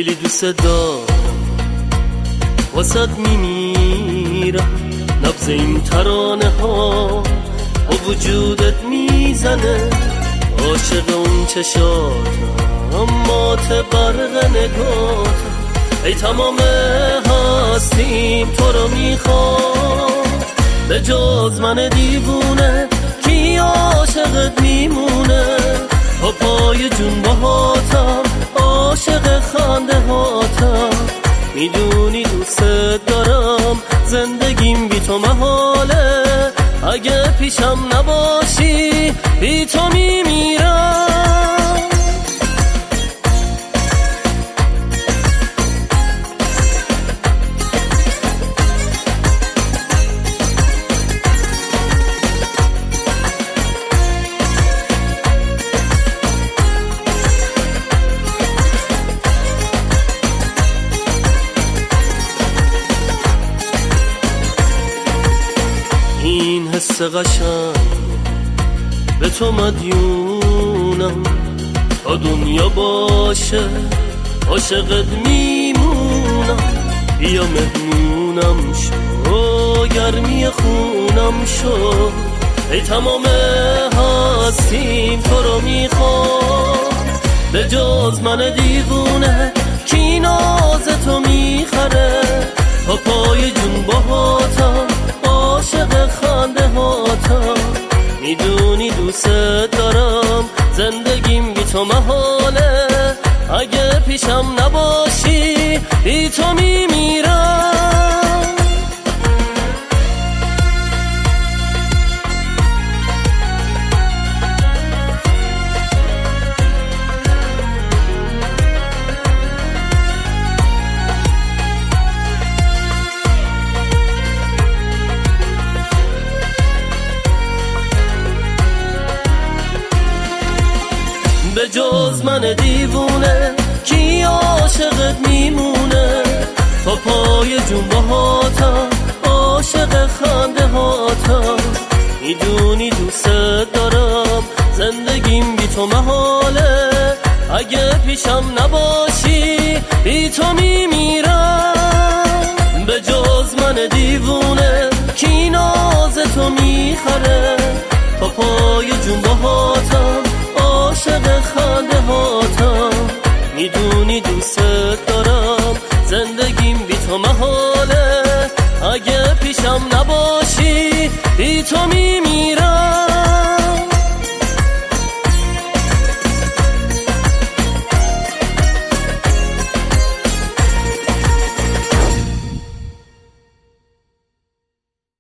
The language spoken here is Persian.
خیلی دوست دارم، واسد میمیرم. نبض این ترانه ها با وجودت میزنه، عاشق اون چشاتم، مات برق نگاتم. ای تمام هستیم تو رو میخوام، به جز من دیوونه کی عاشقت میمونه. با پای جون باهاتم، عاشق خنده هاتم. میدونی دوست دارم، زندگیم بی تو محاله. اگه پیشم نباشی بی تو میمیرم. این حس قشنگ به تو مدیونم، تا دنیا باشه عاشقت میمونم. بیا مهمونم شو، گرمی خونم شو. ای تمام هستیم تو رو میخوام، به جز من دیوونه کی ناز تو میخره. تا پای جون باهاتم، عاشق خنده هاتم. میدونی دوست دارم، زندگیم بی تو محاله. اگه پیشم نباشی بی تو میمیرم. به جز من دیوونه کی عاشقت میمونه. تا پای جون باهاتم، عاشق خنده هاتم. میدونی دوست دارم، زندگیم بی تو محاله. اگه پیشم نباشی بی تو میمیرم. به جز من دیوونه کی ناز تو میخره. تا پای جون باهاتم، عاشق خنده هاتم. میدونی دوست دارم، زندگیم بی تو محاله. اگه پیشم نباشی بی تو